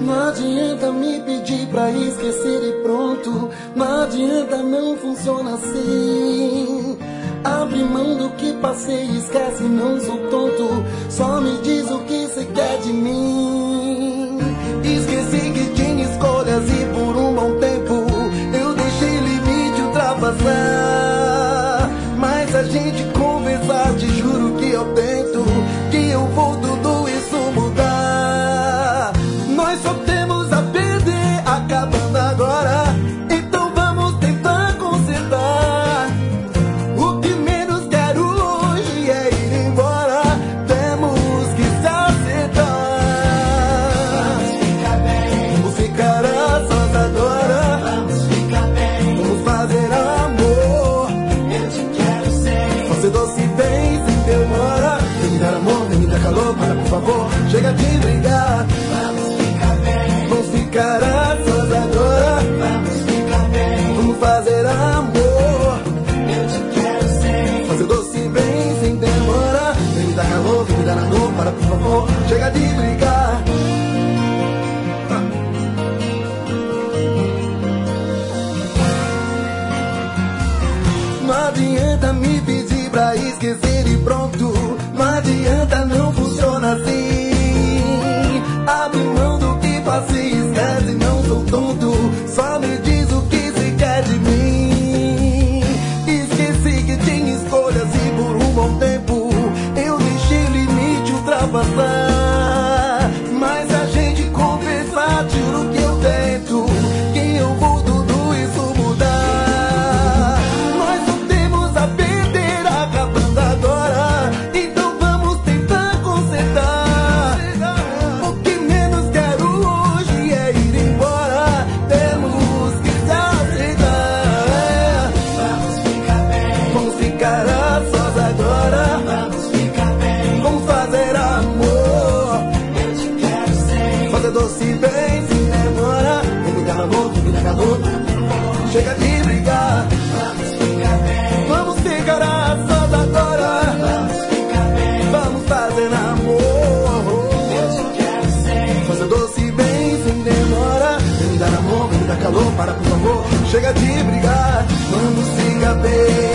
Não adianta me pedir pra esquecer e pronto. Não adianta, não funciona assim. Abre mão do que passei, esquece, não sou tonto. Só me diz o que cê quer de mim. Esqueci que tinha escolhas e por um bom tempo eu deixei limite ultrapassar. Mas a gente conversar, te juro que eu tento, que eu vou tudo isso mudar. Nós só temos a perder, acabando agora. Então vamos tentar consertar. O que menos quero hoje é ir embora. Temos que se acertar. Vamos ficar bem. Vamos ficar a sós agora. Vamos ficar bem. Vamos fazer amor. Eu te quero sem. Fazer doce bem sem demora. Vem me dar amor, vem me dar calor. Para, por favor, chega de brigar. Vamos ficar bem. Vamos ficar a sós agora. Vamos ficar bem. Vamos fazer amor. Eu te quero sem. Fazer doce bem sem demora. Vem me dar calor, vem me dar amor. Para, por favor, chega de brigar. Não adianta me pedir pra esquecer e pronto. Não adianta, não funciona assim. Abre mão do que passei, esquece, não sou tonto. Só me diz o que cê quer de mim. Esqueci que tinha escolhas e por um bom tempo eu deixei limite ultrapassar. Mas a gente conversar, juro que eu tento, que eu vou tudo isso mudar. Nós não temos a perder, acabando agora. Então vamos tentar consertar. O que menos quero hoje é ir embora. Temos que se aceitar. Vamos ficar bem. Vamos ficar a sós agora. Vamos ficar bem. Vamos fazer amor. Eu te quero sem. Fazer doce bem sem demora. Vem me dar amor, vem me dar calor. Chega de brigar. Vamos ficar bem. Vamos ficar a sós agora. Vamos ficar bem. Vamos fazer amor. Eu te quero sem. Fazer doce bem sem demora. Vem me dar amor, vem me dar calor. Para, por favor, chega de brigar. Vamos ficar bem.